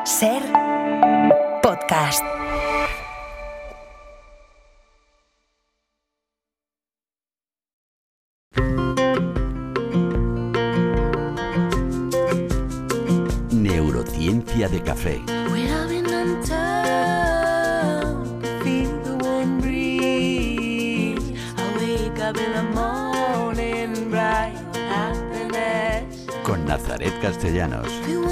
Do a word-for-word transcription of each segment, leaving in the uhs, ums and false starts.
Ser podcast. Neurociencia de café. Con Nazaret Castellanos.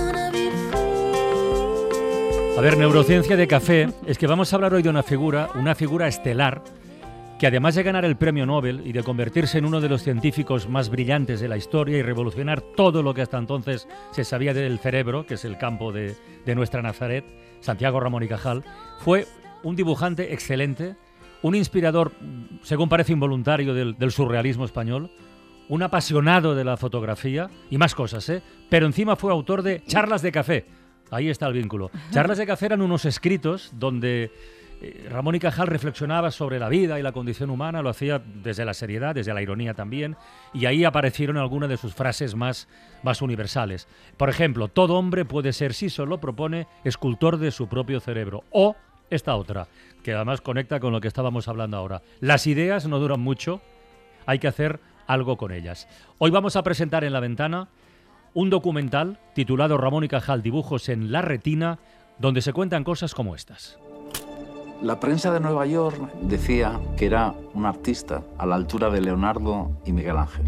A ver, neurociencia de café, es que vamos a hablar hoy de una figura, una figura estelar, que además de ganar el premio Nobel y de convertirse en uno de los científicos más brillantes de la historia y revolucionar todo lo que hasta entonces se sabía del cerebro, que es el campo de, de nuestra Nazaret, Santiago Ramón y Cajal, fue un dibujante excelente, un inspirador, según parece involuntario, del, del surrealismo español, un apasionado de la fotografía y más cosas, ¿eh? Pero encima fue autor de Charlas de Café. Ahí está el vínculo. Charlas de Café eran unos escritos donde eh, Ramón y Cajal reflexionaba sobre la vida y la condición humana, lo hacía desde la seriedad, desde la ironía también, y ahí aparecieron algunas de sus frases más, más universales. Por ejemplo, todo hombre puede ser, si solo propone, escultor de su propio cerebro. O esta otra, que además conecta con lo que estábamos hablando ahora. Las ideas no duran mucho, hay que hacer algo con ellas. Hoy vamos a presentar en La Ventana un documental titulado Ramón y Cajal, dibujos en la retina, donde se cuentan cosas como estas. La prensa de Nueva York decía que era un artista a la altura de Leonardo y Miguel Ángel.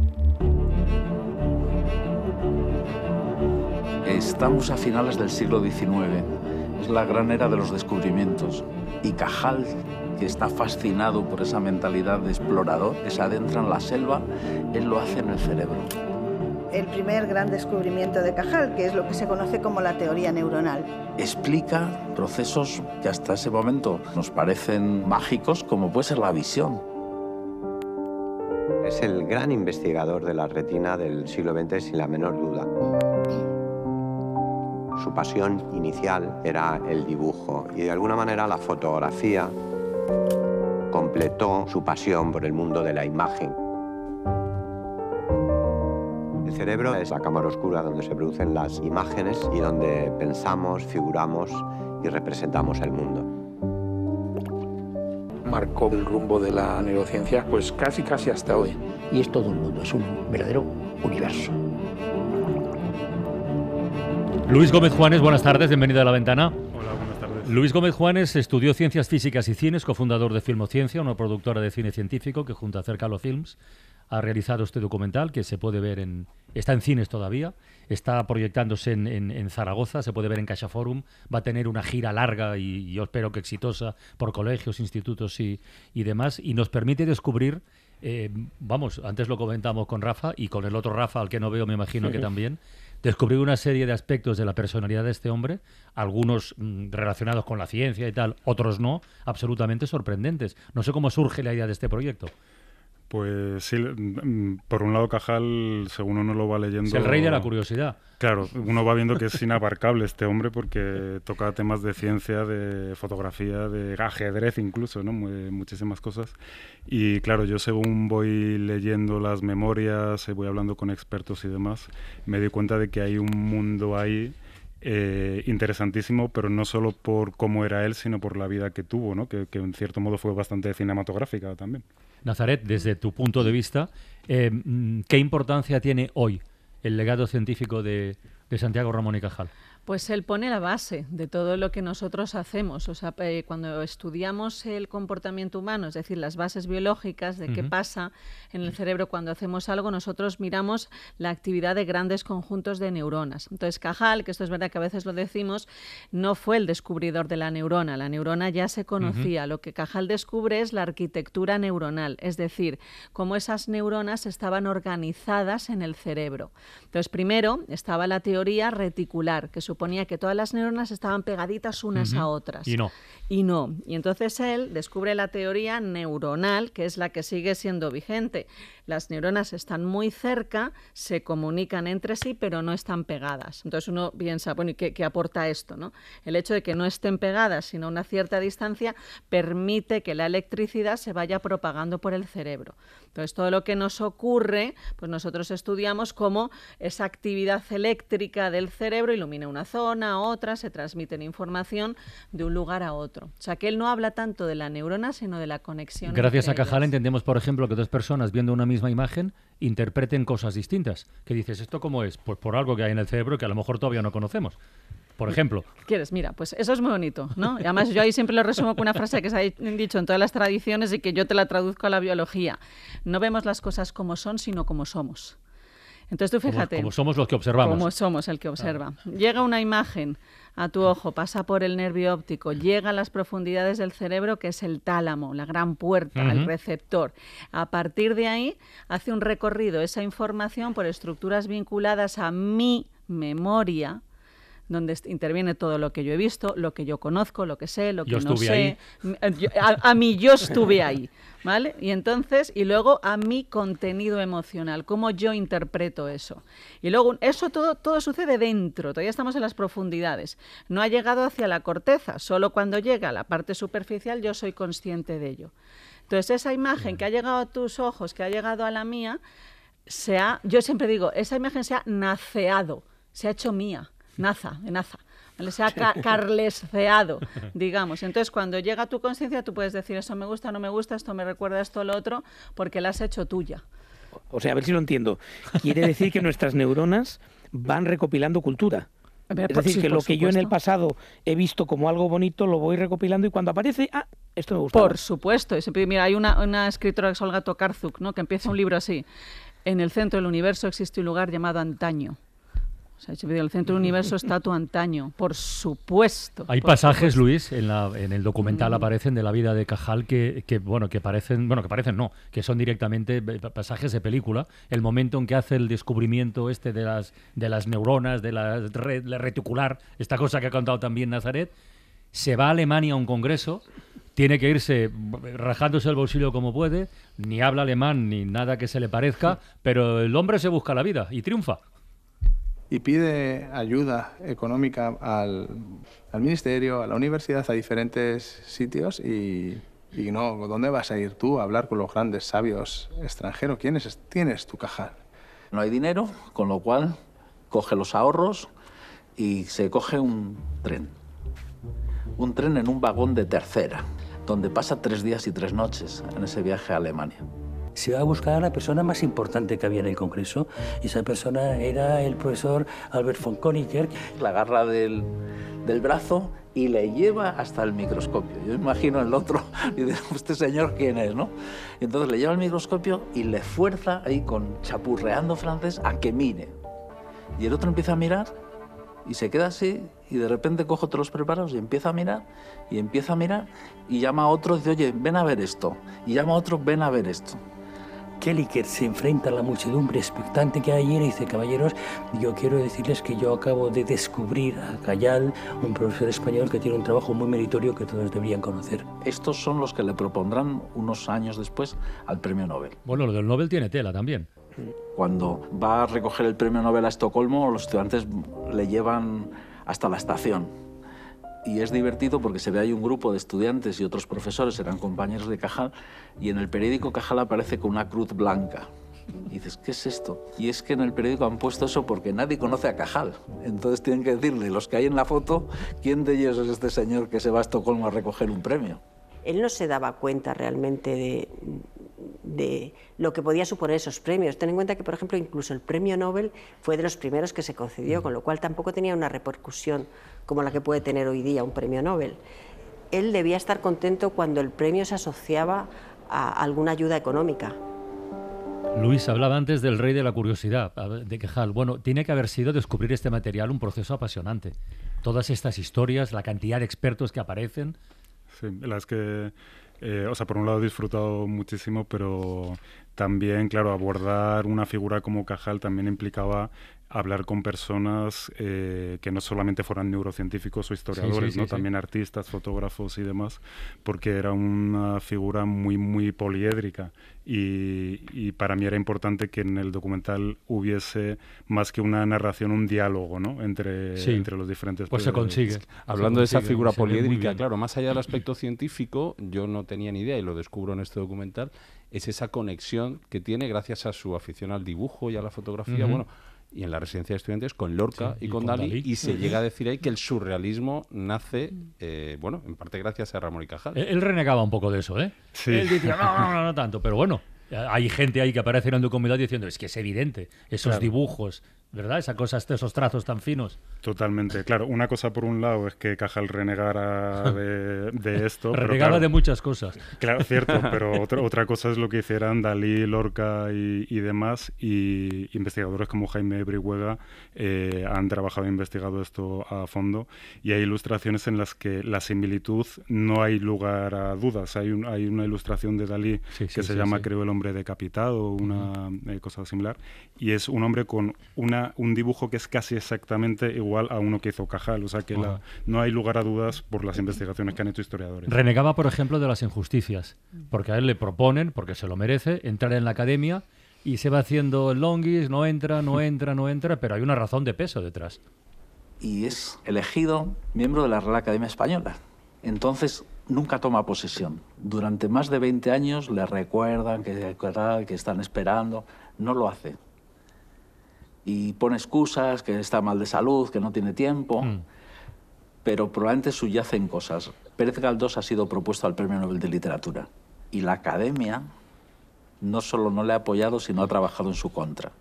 Estamos a finales del siglo diecinueve, es la gran era de los descubrimientos, y Cajal, que está fascinado por esa mentalidad de explorador, que se adentra en la selva, él lo hace en el cerebro. El primer gran descubrimiento de Cajal, que es lo que se conoce como la teoría neuronal. Explica procesos que hasta ese momento nos parecen mágicos, como puede ser la visión. Es el gran investigador de la retina del siglo veinte, sin la menor duda. Su pasión inicial era el dibujo y de alguna manera la fotografía completó su pasión por el mundo de la imagen. El cerebro es la cámara oscura donde se producen las imágenes y donde pensamos, figuramos y representamos el mundo. Marcó el rumbo de la neurociencia pues casi casi hasta hoy. Y es todo un mundo, es un verdadero universo. Luis Gómez Juanes, buenas tardes, bienvenido a La Ventana. Hola, buenas tardes. Luis Gómez Juanes estudió Ciencias Físicas y Cines, cofundador de Filmociencia, una productora de cine científico que junto a Cercalo Films ha realizado este documental que se puede ver en... Está en cines todavía, está proyectándose en, en, en Zaragoza, se puede ver en CaixaForum, va a tener una gira larga y, y yo espero que exitosa por colegios, institutos y, y demás, y nos permite descubrir, eh, vamos, antes lo comentamos con Rafa y con el otro Rafa, al que no veo me imagino sí. que también, descubrir una serie de aspectos de la personalidad de este hombre, algunos mm, relacionados con la ciencia y tal, otros no, absolutamente sorprendentes. No sé cómo surge la idea de este proyecto. Pues sí, por un lado Cajal, según uno lo va leyendo... Es el rey de la curiosidad. Claro, uno va viendo que es inabarcable este hombre porque toca temas de ciencia, de fotografía, de ajedrez incluso, ¿no? Muy, muchísimas cosas. Y claro, yo según voy leyendo las memorias, voy hablando con expertos y demás, me doy cuenta de que hay un mundo ahí Eh, interesantísimo, pero no solo por cómo era él, sino por la vida que tuvo, ¿no? que, que en cierto modo fue bastante cinematográfica también. Nazaret, desde tu punto de vista, eh, ¿qué importancia tiene hoy el legado científico de, de Santiago Ramón y Cajal? Pues él pone la base de todo lo que nosotros hacemos. O sea, eh, cuando estudiamos el comportamiento humano, es decir, las bases biológicas de uh-huh. qué pasa en el cerebro cuando hacemos algo, nosotros miramos la actividad de grandes conjuntos de neuronas. Entonces, Cajal, que esto es verdad que a veces lo decimos, no fue el descubridor de la neurona. La neurona ya se conocía. Uh-huh. Lo que Cajal descubre es la arquitectura neuronal, es decir, cómo esas neuronas estaban organizadas en el cerebro. Entonces, primero estaba la teoría reticular, que suponía que todas las neuronas estaban pegaditas unas uh-huh. a otras. Y no. Y no. Y entonces él descubre la teoría neuronal, que es la que sigue siendo vigente. Las neuronas están muy cerca, se comunican entre sí, pero no están pegadas. Entonces uno piensa, bueno, ¿y qué, qué aporta esto, no? El hecho de que no estén pegadas, sino a una cierta distancia, permite que la electricidad se vaya propagando por el cerebro. Entonces, todo lo que nos ocurre, pues nosotros estudiamos cómo esa actividad eléctrica del cerebro ilumina una zona, otra, se transmite información de un lugar a otro. O sea, que él no habla tanto de la neurona, sino de la conexión. Gracias a entre Cajal ellas. entendemos, por ejemplo, que dos personas viendo una misma imagen interpreten cosas distintas. Que dices, ¿esto cómo es? Pues por algo que hay en el cerebro que a lo mejor todavía no conocemos. Por ejemplo. ¿Quieres? Mira, pues eso es muy bonito, ¿no? Y además yo ahí siempre lo resumo con una frase que se ha dicho en todas las tradiciones y que yo te la traduzco a la biología. No vemos las cosas como son, sino como somos. Entonces tú fíjate. Como, como somos los que observamos. Como somos el que observa. Ah. Llega una imagen a tu ojo, pasa por el nervio óptico, llega a las profundidades del cerebro, que es el tálamo, la gran puerta, uh-huh. el receptor. A partir de ahí hace un recorrido esa información por estructuras vinculadas a mi memoria, donde interviene todo lo que yo he visto, lo que yo conozco, lo que sé, lo que yo no sé. Ahí. Yo, a, a mí yo estuve ahí, ¿vale? Y entonces, y luego a mi contenido emocional, cómo yo interpreto eso. Y luego, eso todo, todo sucede dentro, todavía estamos en las profundidades. No ha llegado hacia la corteza, solo cuando llega a la parte superficial yo soy consciente de ello. Entonces, esa imagen que ha llegado a tus ojos, que ha llegado a la mía, se ha, yo siempre digo, esa imagen se ha naceado, se ha hecho mía. Naza, de naza, ¿vale? Se ha ca carlesceado, digamos. Entonces, cuando llega a tu conciencia, tú puedes decir, eso me gusta, no me gusta, esto me recuerda esto, lo otro, porque la has hecho tuya. O sea, a ver si lo entiendo. Quiere decir que nuestras neuronas van recopilando cultura. Es decir, sí, que lo que yo en el pasado he visto como algo bonito, lo voy recopilando y cuando aparece, ah, esto me gusta. Por supuesto. Mira, hay una, una escritora que es Olga Tokarczuk, ¿no? Que empieza un libro así. En el centro del universo existe un lugar llamado antaño. O sea, el centro del universo está tu antaño, por supuesto. Hay por pasajes, supuesto. Luis, en, la, en el documental mm. aparecen de la vida de Cajal que, que, bueno, que parecen, bueno, que parecen no, que son directamente pasajes de película. El momento en que hace el descubrimiento este de las, de las neuronas, de la red la reticular, esta cosa que ha contado también Nazaret, se va a Alemania a un congreso, tiene que irse rajándose el bolsillo como puede, ni habla alemán ni nada que se le parezca, pero el hombre se busca la vida y triunfa. Y pide ayuda económica al, al ministerio, a la universidad, a diferentes sitios y, y no, ¿dónde vas a ir tú a hablar con los grandes sabios extranjeros? ¿Quiénes tienes tu Cajal? No hay dinero, con lo cual coge los ahorros y se coge un tren. Un tren en un vagón de tercera, donde pasa tres días y tres noches en ese viaje a Alemania. Se va a buscar a la persona más importante que había en el Congreso. Y esa persona era el profesor Albert von Koeniger. La agarra del, del brazo y le lleva hasta el microscopio. Yo imagino el otro y dice, ¿este señor quién es, no? Y entonces le lleva el microscopio y le fuerza ahí con chapurreando francés a que mire. Y el otro empieza a mirar y se queda así y de repente coge otros preparados y empieza a mirar y empieza a mirar y llama a otro y dice, oye, ven a ver esto. Y llama a otro, ven a ver esto. Koeniger se enfrenta a la muchedumbre expectante que hay allí y dice, caballeros, yo quiero decirles que yo acabo de descubrir a Cajal, un profesor español que tiene un trabajo muy meritorio que todos deberían conocer. Estos son los que le propondrán unos años después al premio Nobel. Bueno, lo del Nobel tiene tela también. Cuando va a recoger el premio Nobel a Estocolmo, los estudiantes le llevan hasta la estación. Y es divertido porque se ve ahí un grupo de estudiantes y otros profesores, eran compañeros de Cajal, y en el periódico Cajal aparece con una cruz blanca. Y dices, ¿qué es esto? Y es que en el periódico han puesto eso porque nadie conoce a Cajal. Entonces tienen que decirle, los que hay en la foto, ¿quién de ellos es este señor que se va a Estocolmo a recoger un premio? Él no se daba cuenta realmente de, de lo que podía suponer esos premios. Ten en cuenta que, por ejemplo, incluso el premio Nobel fue de los primeros que se concedió, con lo cual tampoco tenía una repercusión como la que puede tener hoy día un premio Nobel. Él debía estar contento cuando el premio se asociaba a alguna ayuda económica. Luis, hablaba antes del rey de la curiosidad, de Cajal. Bueno, tiene que haber sido descubrir este material un proceso apasionante. Todas estas historias, la cantidad de expertos que aparecen. Sí, la es que, eh, o sea, por un lado he disfrutado muchísimo, pero también, claro, abordar una figura como Cajal también implicaba hablar con personas eh, que no solamente fueran neurocientíficos o historiadores, sí, sí, sí, ¿no? Sí. También artistas, fotógrafos y demás, porque era una figura muy, muy poliédrica y, y para mí era importante que en el documental hubiese más que una narración, un diálogo, ¿no? entre, sí. entre los diferentes... Pues se consigue. Hablando se consigue, de esa figura poliédrica, claro, más allá del aspecto científico, yo no tenía ni idea y lo descubro en este documental, es esa conexión que tiene gracias a su afición al dibujo y a la fotografía, uh-huh. bueno, y en la residencia de estudiantes con Lorca sí, y, y con, con Dalí, Dalí, y se uh-huh. llega a decir ahí que el surrealismo nace, eh, bueno, en parte gracias a Ramón y Cajal. Él, él renegaba un poco de eso, ¿eh? Sí. Él decía, no, no, no, no tanto, pero bueno, hay gente ahí que aparece en el documental diciendo, es que es evidente, esos claro. dibujos, ¿verdad? Esa cosa, esos trazos tan finos. Totalmente, claro. Una cosa por un lado es que Cajal renegara de, de esto. Renegaba claro, de muchas cosas. Claro, cierto, pero otra, otra cosa es lo que hicieran Dalí, Lorca y, y demás, y investigadores como Jaime Brihuega eh, han trabajado e investigado esto a fondo, y hay ilustraciones en las que la similitud no hay lugar a dudas. Hay, un, hay una ilustración de Dalí sí, que sí, se sí, llama, sí. creo, El hombre decapitado, una uh-huh. eh, cosa similar, y es un hombre con una, un dibujo que es casi exactamente igual igual a uno que hizo Cajal, o sea que oh. la, no hay lugar a dudas por las investigaciones que han hecho historiadores. Renegaba, por ejemplo, de las injusticias, porque a él le proponen, porque se lo merece, entrar en la academia y se va haciendo el longuis, no entra, no entra, no entra, pero hay una razón de peso detrás. Y es elegido miembro de la Real Academia Española. Entonces nunca toma posesión. Durante más de veinte años le recuerdan que, que están esperando, no lo hace. Y pone excusas, que está mal de salud, que no tiene tiempo, mm. pero probablemente subyacen cosas. Pérez Galdós ha sido propuesto al Premio Nobel de Literatura y la Academia no solo no le ha apoyado, sino ha trabajado en su contra,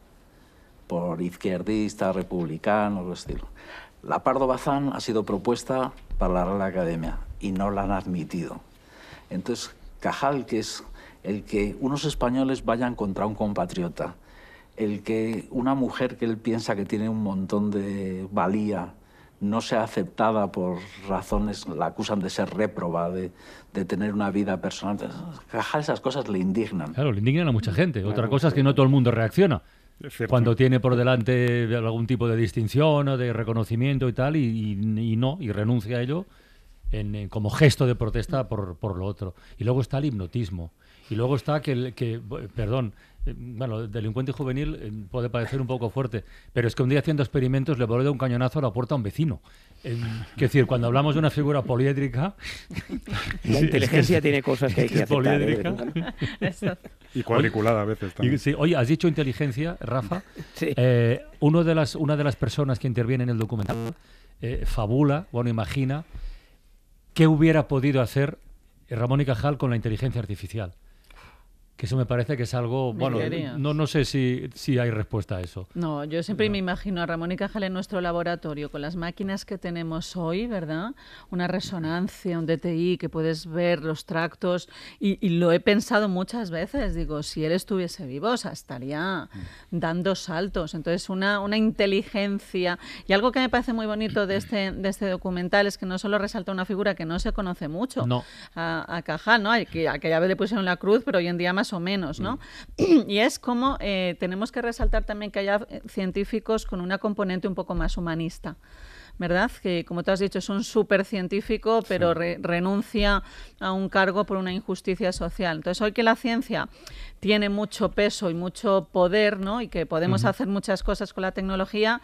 por izquierdista, republicano, lo estilo. La Pardo Bazán ha sido propuesta para la Real Academia y no la han admitido. Entonces, Cajal, que es el que unos españoles vayan contra un compatriota, el que una mujer que él piensa que tiene un montón de valía no sea aceptada por razones, la acusan de ser réproba, de, de tener una vida personal. Cajal, esas cosas le indignan. Claro, le indignan a mucha gente. Otra cosa es que no todo el mundo reacciona. Cuando tiene por delante algún tipo de distinción o de reconocimiento y tal, y, y, y no, y renuncia a ello en, en, como gesto de protesta por, por lo otro. Y luego está el hipnotismo. Y luego está que, que perdón, bueno, delincuente juvenil eh, puede parecer un poco fuerte, pero es que un día haciendo experimentos le voló de un cañonazo a la puerta a un vecino. Eh, es decir, cuando hablamos de una figura poliédrica... La inteligencia es que, tiene cosas que hay que aceptar. Poliédrica. ¿Eh? Y cuadriculada a veces también. Y, sí, oye, has dicho inteligencia, Rafa. Sí. Eh, uno de las, una de las personas que interviene en el documental eh, fabula, bueno, imagina qué hubiera podido hacer Ramón y Cajal con la inteligencia artificial. Que eso me parece que es algo... Bueno, no, no sé si, si hay respuesta a eso. No, yo siempre no. me imagino a Ramón y Cajal en nuestro laboratorio, con las máquinas que tenemos hoy, ¿verdad? Una resonancia, un D T I, que puedes ver los tractos, y, y lo he pensado muchas veces, digo, si él estuviese vivo, o sea, estaría dando saltos. Entonces, una, una inteligencia... Y algo que me parece muy bonito de este, de este documental es que no solo resalta una figura que no se conoce mucho, no. a, a Cajal, ¿no? Que aquella vez le pusieron la cruz, pero hoy en día más o menos, ¿no? Mm. Y es como eh, tenemos que resaltar también que haya científicos con una componente un poco más humanista, ¿verdad? Que, como tú has dicho, es un súper científico, pero sí. re renuncia a un cargo por una injusticia social. Entonces, hoy que la ciencia tiene mucho peso y mucho poder, ¿no? Y que podemos uh-huh. hacer muchas cosas con la tecnología,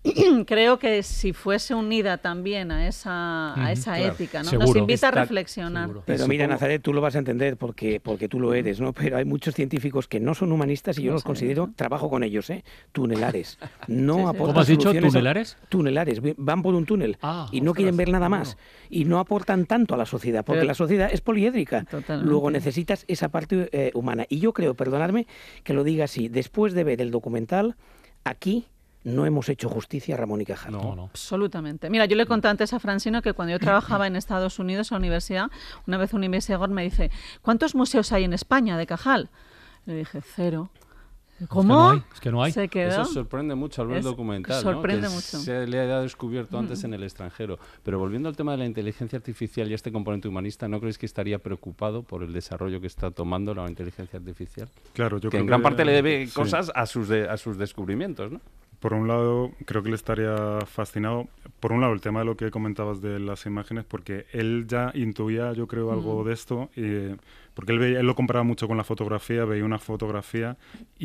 creo que si fuese unida también a esa, uh-huh. a esa claro. ética, ¿no? Seguro. Nos invita Está, a reflexionar. Seguro. Pero mira, Nazaret, tú lo vas a entender porque, porque tú lo eres, ¿no? Pero hay muchos científicos que no son humanistas y yo no los sé, considero, ¿no? Trabajo con ellos, ¿eh? Tunelares. No sí, sí. ¿Cómo has dicho? ¿Tunelares? A, tunelares. Van por un túnel ah, y no ostras, quieren ver nada más. Bueno. Y no aportan tanto a la sociedad, porque Pero, la sociedad es poliédrica. Totalmente. Luego necesitas esa parte eh, humana. Y yo creo, perdonadme que lo diga así, después de ver el documental, aquí no hemos hecho justicia a Ramón y Cajal. No, no. Absolutamente. Mira, yo le conté antes a Francino que cuando yo trabajaba en Estados Unidos, en la universidad, una vez un investigador me dice, ¿cuántos museos hay en España de Cajal? Le dije, cero. ¿Cómo? Es que no hay. Es que no hay. Se quedó. Eso sorprende mucho al ver el documental, sorprende ¿no? Que mucho. Se le ha descubierto antes mm. en el extranjero. Pero volviendo al tema de la inteligencia artificial y este componente humanista, ¿no creéis que estaría preocupado por el desarrollo que está tomando la inteligencia artificial? Claro, yo que creo en gran que, parte le debe sí. cosas a sus, de, a sus descubrimientos, ¿no? Por un lado, creo que le estaría fascinado. Por un lado, el tema de lo que comentabas de las imágenes, porque él ya intuía, yo creo, algo mm. de esto, y, porque él, veía, él lo comparaba mucho con la fotografía, veía una fotografía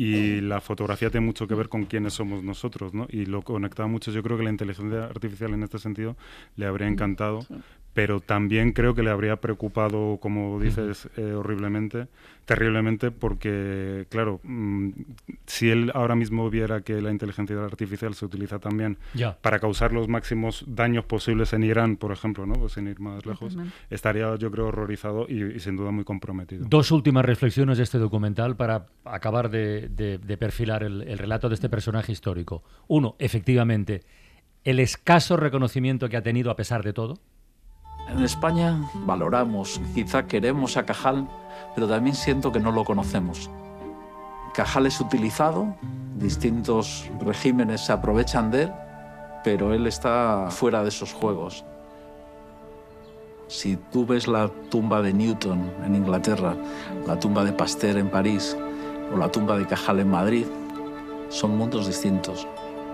y la fotografía tiene mucho que ver con quiénes somos nosotros, ¿no? Y lo conectaba mucho. Yo creo que la inteligencia artificial en este sentido le habría encantado, pero también creo que le habría preocupado, como dices, eh, horriblemente, terriblemente, porque, claro, mmm, si él ahora mismo viera que la inteligencia artificial se utiliza también ya. para causar los máximos daños posibles en Irán, por ejemplo, ¿no? Pues sin ir más lejos, Totalmente. estaría, yo creo, horrorizado y, y sin duda muy comprometido. Dos últimas reflexiones de este documental para acabar de, de, de perfilar el, el relato de este personaje histórico. Uno, efectivamente, el escaso reconocimiento que ha tenido a pesar de todo. En España valoramos, quizá queremos a Cajal, pero también siento que no lo conocemos. Cajal es utilizado, distintos regímenes se aprovechan de él, pero él está fuera de esos juegos. Si tú ves la tumba de Newton en Inglaterra, la tumba de Pasteur en París o la tumba de Cajal en Madrid, son mundos distintos.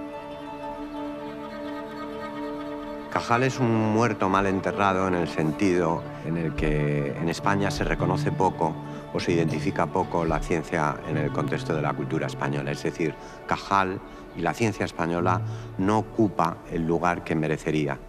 Cajal es un muerto mal enterrado en el sentido en el que en España se reconoce poco o se identifica poco la ciencia en el contexto de la cultura española. Es decir, Cajal y la ciencia española no ocupa el lugar que merecería.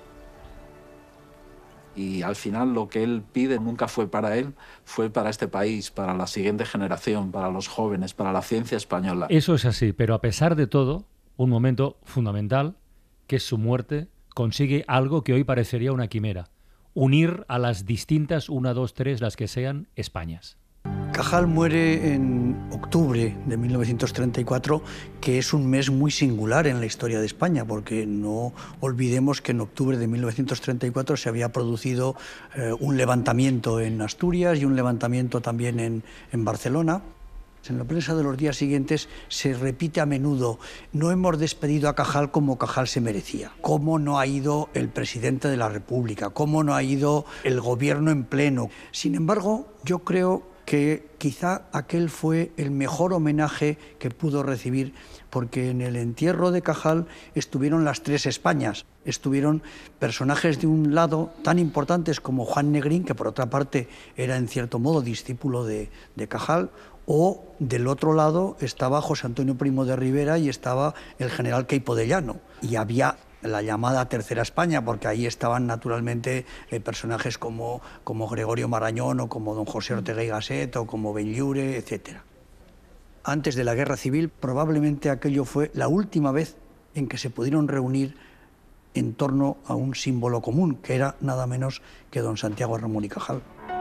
Y al final lo que él pide nunca fue para él, fue para este país, para la siguiente generación, para los jóvenes, para la ciencia española. Eso es así, pero a pesar de todo, un momento fundamental, que es su muerte, consigue algo que hoy parecería una quimera: unir a las distintas, una, dos, tres, las que sean, Españas. Cajal muere en octubre de mil novecientos treinta y cuatro, que es un mes muy singular en la historia de España, porque no olvidemos que en octubre de mil novecientos treinta y cuatro se había producido eh, un levantamiento en Asturias y un levantamiento también en, en Barcelona. En la prensa de los días siguientes se repite a menudo: no hemos despedido a Cajal como Cajal se merecía. ¿Cómo no ha ido el presidente de la República? ¿Cómo no ha ido el gobierno en pleno? Sin embargo, yo creo que quizá aquel fue el mejor homenaje que pudo recibir, porque en el entierro de Cajal estuvieron las tres Españas. Estuvieron personajes de un lado tan importantes como Juan Negrín, que por otra parte era en cierto modo discípulo de, de Cajal, o del otro lado estaba José Antonio Primo de Rivera y estaba el general Queipo de Llano. Y había la llamada Tercera España, porque ahí estaban naturalmente eh, personajes como, como Gregorio Marañón o como don José Ortega y Gasset o como Benlliure, etcétera. Antes de la Guerra Civil, probablemente aquello fue la última vez en que se pudieron reunir en torno a un símbolo común, que era nada menos que don Santiago Ramón y Cajal.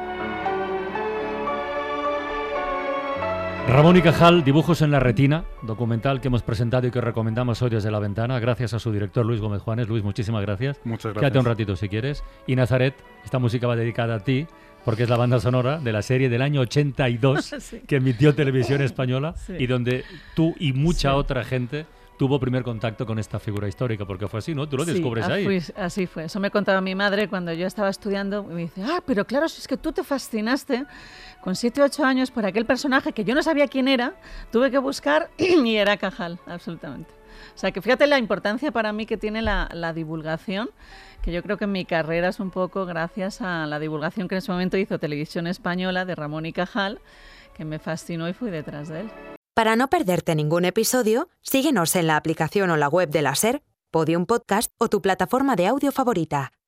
Ramón y Cajal, Dibujos en la retina, documental que hemos presentado y que recomendamos hoy desde La Ventana, gracias a su director Luis Gómez Juanes. Luis, muchísimas gracias. Muchas gracias. Quédate un ratito si quieres. Y Nazaret, esta música va dedicada a ti, porque es la banda sonora de la serie del año ochenta y dos sí. que emitió Televisión Española sí. y donde tú y mucha sí. otra gente tuvo primer contacto con esta figura histórica, porque fue así, ¿no? Tú lo sí, descubres ahí. Fui, así fue. Eso me contaba mi madre cuando yo estaba estudiando. Y me dice, ah, pero claro, si es que tú te fascinaste con siete o ocho años por aquel personaje que yo no sabía quién era, tuve que buscar y era Cajal, absolutamente. O sea, que fíjate la importancia para mí que tiene la, la divulgación, que yo creo que en mi carrera es un poco gracias a la divulgación que en ese momento hizo Televisión Española de Ramón y Cajal, que me fascinó y fui detrás de él. Para no perderte ningún episodio, síguenos en la aplicación o la web de la SER, Podium Podcast o tu plataforma de audio favorita.